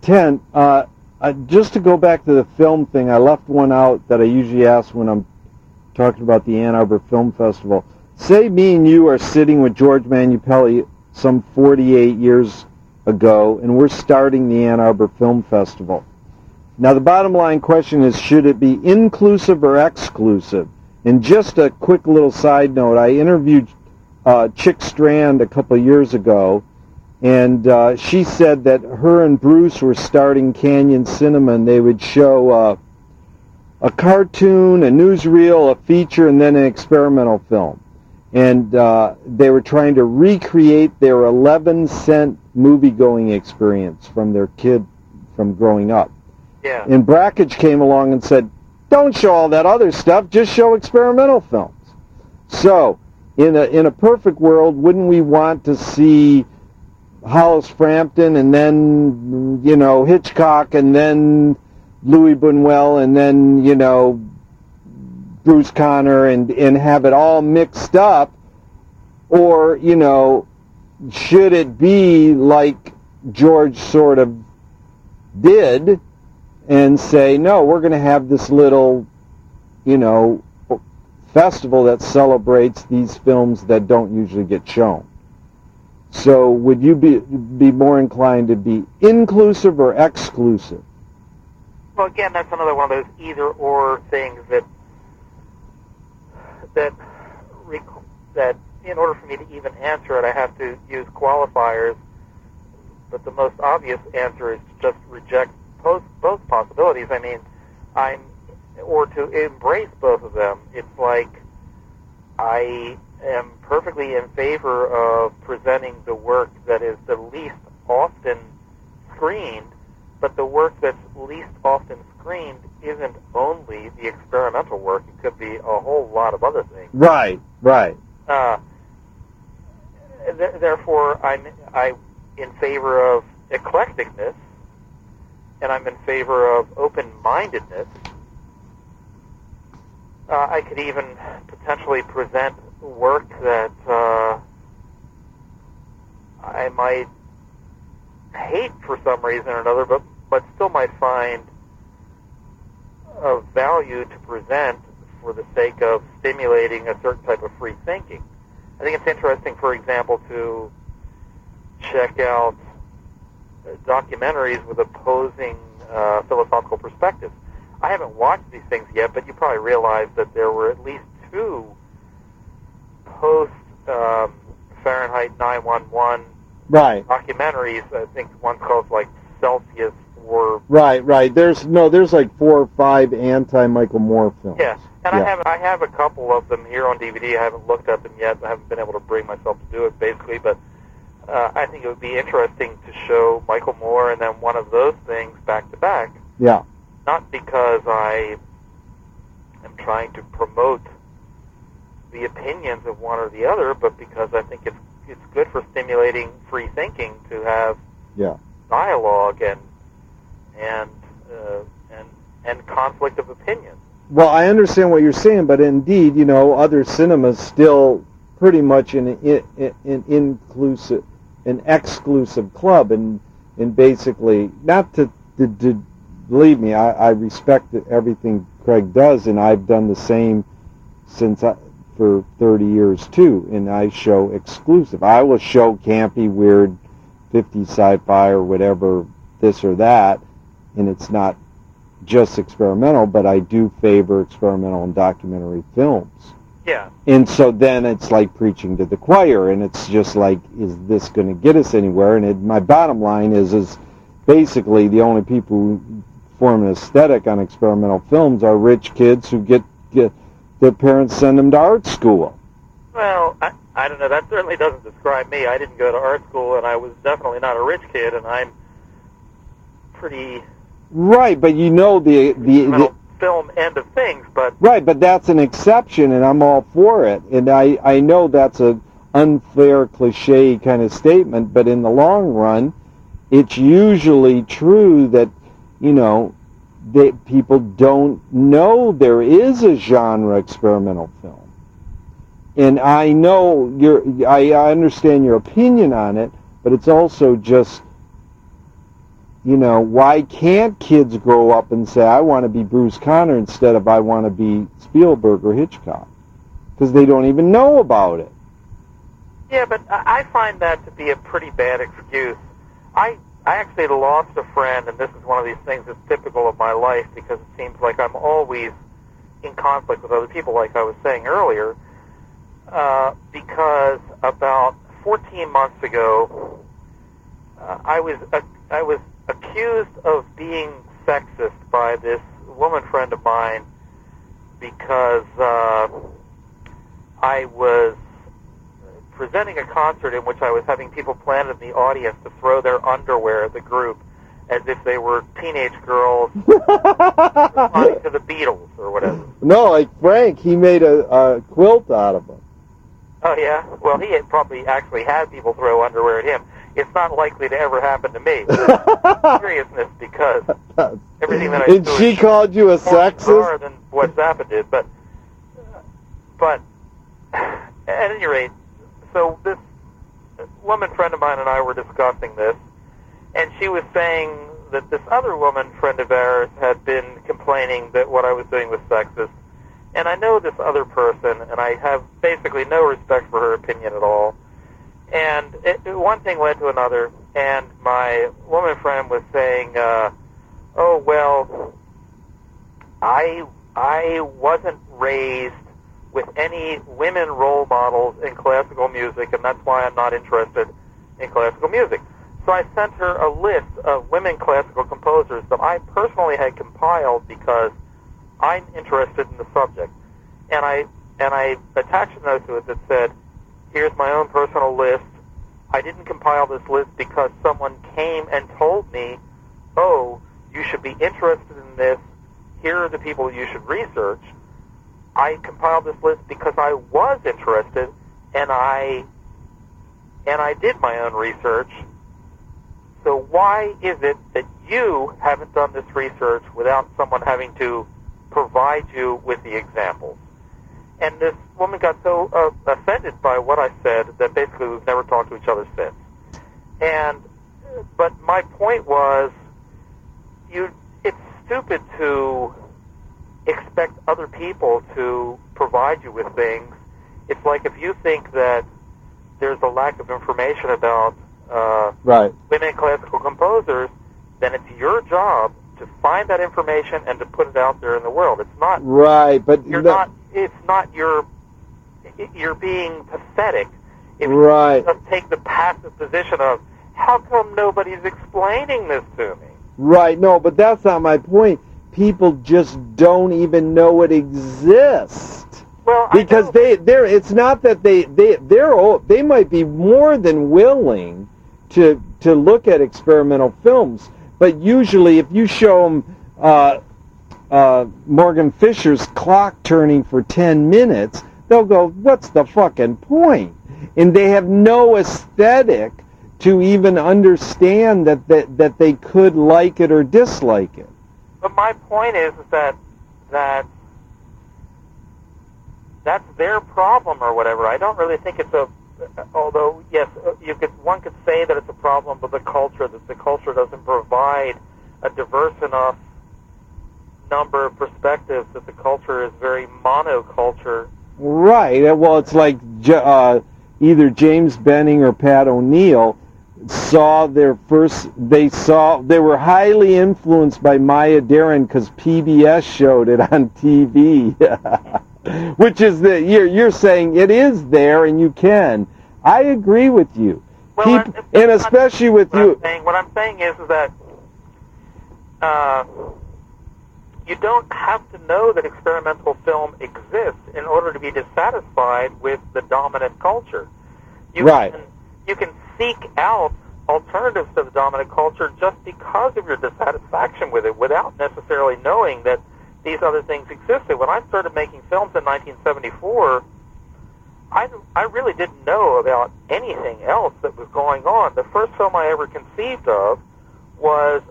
Ken, just to go back to the film thing, I left one out that I usually ask when I'm talking about the Ann Arbor Film Festival. Say me and you are sitting with George Manupelli some 48 years ago, and we're starting the Ann Arbor Film Festival. Now, the bottom line question is, should it be inclusive or exclusive? And just a quick little side note, I interviewed Chick Strand a couple of years ago, and she said that her and Bruce were starting Canyon Cinema, and they would show a cartoon, a newsreel, a feature, and then an experimental film. And they were trying to recreate their 11-cent movie-going experience from their kid from growing up. Yeah. And Brakhage came along and said, don't show all that other stuff, just show experimental films. So, in a perfect world, wouldn't we want to see Hollis Frampton and then, Hitchcock and then Louis Buñuel and then, Bruce Conner and have it all mixed up? Or, should it be like George sort of did and say, no, we're going to have this little, festival that celebrates these films that don't usually get shown? So would you be more inclined to be inclusive or exclusive? Well, again, that's another one of those either-or things that in order for me to even answer it, I have to use qualifiers. But the most obvious answer is to just reject both possibilities. I mean, or to embrace both of them. It's like I am perfectly in favor of presenting the work that is the least often screened, but the work that's least often screened isn't only the experimental work. It could be a whole lot of other things. Right. Therefore, I'm in favor of eclecticness, and I'm in favor of open-mindedness. I could even potentially present work that I might hate for some reason or another, but still might find of value to present for the sake of stimulating a certain type of free thinking. I think it's interesting, for example, to check out documentaries with opposing philosophical perspectives. I haven't watched these things yet, but you probably realize that there were at least two post-Fahrenheit 9/11 documentaries. I think one's called like Celsius or... Right. There's like 4 or 5 anti-Michael Moore films. Yeah, and I have a couple of them here on DVD. I haven't looked at them yet. I haven't been able to bring myself to do it, basically, but I think it would be interesting to show Michael Moore and then one of those things back to back. Yeah. Not because I am trying to promote the opinions of one or the other, but because I think it's good for stimulating free thinking to have dialogue and conflict of opinion. Well, I understand what you're saying, but indeed, other cinemas still pretty much an inclusive, an exclusive club, and basically not to believe me, I respect everything Craig does, and I've done the same for 30 years too, and I show exclusive. I will show campy, weird, 50s sci-fi or whatever, this or that, and it's not just experimental, but I do favor experimental and documentary films. Yeah. And so then it's like preaching to the choir, and it's just like, is this going to get us anywhere? And my bottom line is basically the only people who form an aesthetic on experimental films are rich kids who get their parents send them to art school. Well, I don't know. That certainly doesn't describe me. I didn't go to art school, and I was definitely not a rich kid, and I'm pretty... Right, but the film end of things, but... Right, but that's an exception, and I'm all for it. And I know that's an unfair, cliche kind of statement, but in the long run, it's usually true that, that people don't know there is a genre experimental film. And I know I understand your opinion on it, but it's also just why can't kids grow up and say, I want to be Bruce Conner instead of I want to be Spielberg or Hitchcock? Because they don't even know about it. Yeah, but I find that to be a pretty bad excuse. I actually lost a friend, and this is one of these things that's typical of my life because it seems like I'm always in conflict with other people, like I was saying earlier, because about 14 months ago, I was accused of being sexist by this woman friend of mine because I was presenting a concert in which I was having people planted in the audience to throw their underwear at the group as if they were teenage girls responding to the Beatles or whatever. No, like Frank, he made a quilt out of them. Oh, yeah? Well, he had probably actually had people throw underwear at him. It's not likely to ever happen to me. Seriousness, because everything that I and do she called you a sexist? More than what Zappa did, but at any rate, so this woman friend of mine and I were discussing this, and she was saying that this other woman friend of ours had been complaining that what I was doing was sexist. And I know this other person, and I have basically no respect for her opinion at all. And one thing led to another, and my woman friend was saying, oh, well, I wasn't raised with any women role models in classical music, and that's why I'm not interested in classical music. So I sent her a list of women classical composers that I personally had compiled because I'm interested in the subject. And I attached a note to it that said, here's my own personal list. I didn't compile this list because someone came and told me, oh, you should be interested in this. Here are the people you should research. I compiled this list because I was interested, and I did my own research. So why is it that you haven't done this research without someone having to provide you with the examples? And this woman got so offended by what I said that basically we've never talked to each other since. But my point was, it's stupid to expect other people to provide you with things. It's like if you think that there's a lack of information about women classical composers, then it's your job to find that information and to put it out there in the world. It's not right, but it's not you're being pathetic. If right. You just take the passive position of how come nobody's explaining this to me? Right, no, but that's not my point. People just don't even know it exists. Well, because it's not that they might be more than willing to look at experimental films, but usually if you show them Morgan Fisher's clock turning for 10 minutes, they'll go, what's the fucking point? And they have no aesthetic to even understand that they could like it or dislike it. But my point is that that's their problem or whatever. I don't really think it's although yes, one could say that it's a problem with the culture, that the culture doesn't provide a diverse enough number of perspectives, that the culture is very monoculture. Right. Well, it's like either James Benning or Pat O'Neill saw they were highly influenced by Maya Deren because PBS showed it on TV. Which is that you're saying it is there and you can. I agree with you. Well, and especially with you. What I'm saying is that you don't have to know that experimental film exists in order to be dissatisfied with the dominant culture. You can seek out alternatives to the dominant culture just because of your dissatisfaction with it without necessarily knowing that these other things existed. When I started making films in 1974, I really didn't know about anything else that was going on. The first film I ever conceived of was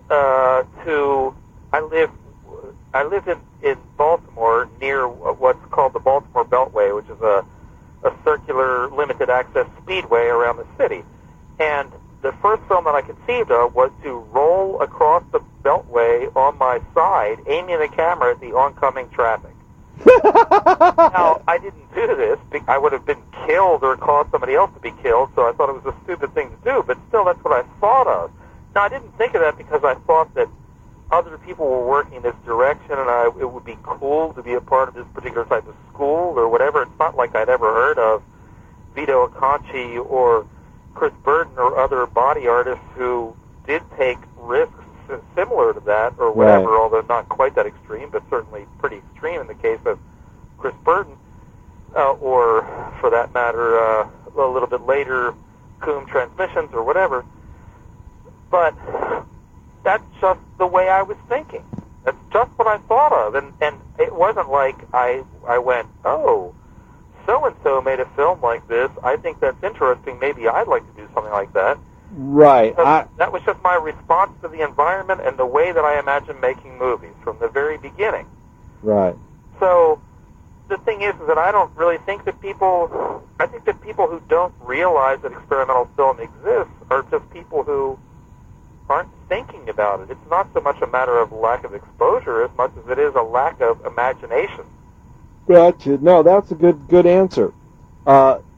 I lived in Baltimore near what's called the Baltimore Beltway, which is a circular limited access speedway around the city. And the first film that I conceived of was to roll across the beltway on my side, aiming the camera at the oncoming traffic. Now, I didn't do this. I would have been killed or caused somebody else to be killed, so I thought it was a stupid thing to do, but still, that's what I thought of. Now, I didn't think of that because I thought that other people were working in this direction, and it would be cool to be a part of this particular type of school or whatever. It's not like I'd ever heard of Vito Acconci or Chris Burden or other body artists who did take risks similar to that or whatever, right. Although not quite that extreme, but certainly pretty extreme in the case of Chris Burden, or for that matter, a little bit later, Coombe Transmissions or whatever. But that's just the way I was thinking. That's just what I thought of, and it wasn't like I went, oh, so-and-so made a film like this. I think that's interesting. Maybe I'd like to do something like that. Right. That was just my response to the environment and the way that I imagine making movies from the very beginning. Right. So the thing is that I don't really think that I think that people who don't realize that experimental film exists are just people who aren't thinking about it. It's not so much a matter of lack of exposure as much as it is a lack of imagination. Gotcha. No, that's a good answer.